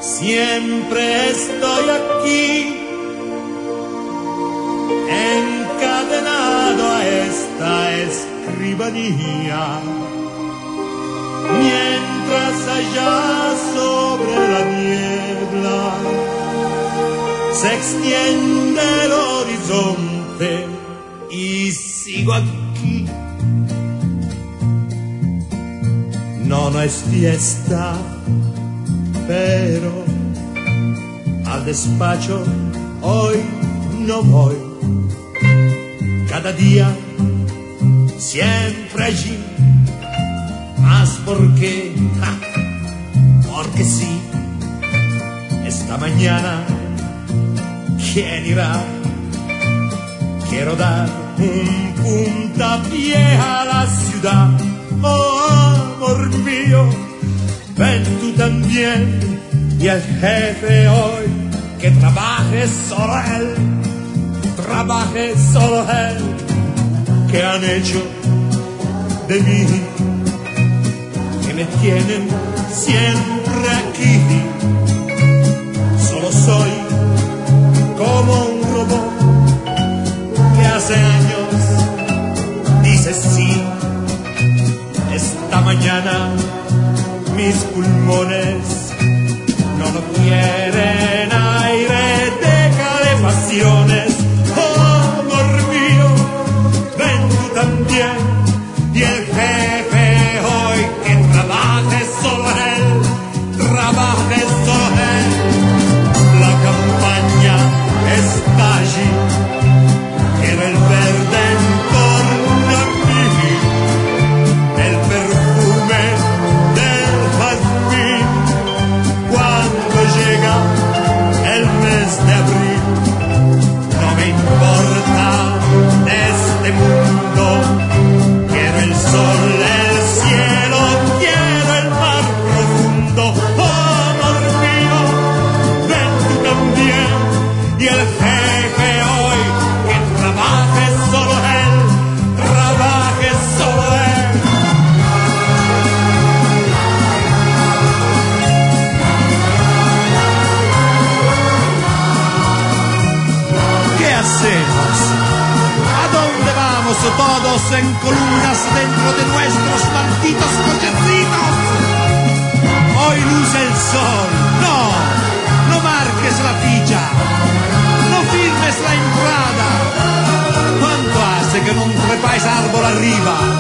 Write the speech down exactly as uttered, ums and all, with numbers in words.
Siempre estoy aquí, encadenado a esta escribanía, mientras allá sobre la niebla se extiende el horizonte y sigo aquí. No, no es fiesta, pero al despacho hoy no voy. Cada día siempre allí, más porque, ja, porque sí. Esta mañana, ¿quién irá? Quiero dar un puntapié a la ciudad. Oh, amor mío, ven tú también. Y el jefe hoy, que trabaje solo él, trabaje solo él. Que han hecho de mí, que me tienen siempre aquí. Solo soy como un robot que hace años dice sí. Esta mañana mis pulmones no lo quieren aire de calefacciones. Oh, amor mío, ven tú también. Y el jefe hoy, que trabaje solo él, trabaje solo él. La campaña está allí, quiero el verde en torno a mí, el perfume del jazmín. Cuando llega el mes de abril, no me importa de este mundo. Quiero el sol, el cielo, quiero el mar profundo. Oh, amor mío, ven tú también. Y el jefe hoy, que trabaje solo él, trabaje solo él. ¿Qué hacemos? ¿A dónde vamos todos en columnas dentro de nuestros malditos cochecitos? Hoy luce el sol. No, no marques la ficha, no firmes la entrada. ¿Cuánto hace que non trepáis árbol arriba?